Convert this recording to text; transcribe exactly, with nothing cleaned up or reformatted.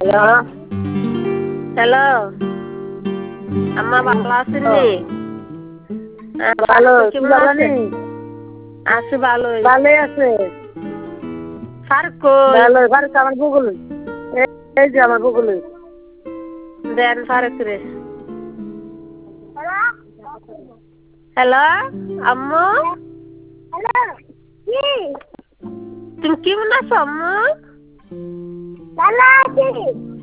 Hello আমার ভালো আছেননি? ভালো কেমন আছেন? আছে ভালোই। ভালোই আছে। ফারুক কই? ভালো ফারুক আমার গুগল এই যে আমার গুগল দেন ফারুক রে। হ্যালো আম্মু হ্যালো কি তুমি কেমন আছো আম্মু? ভালো আছি।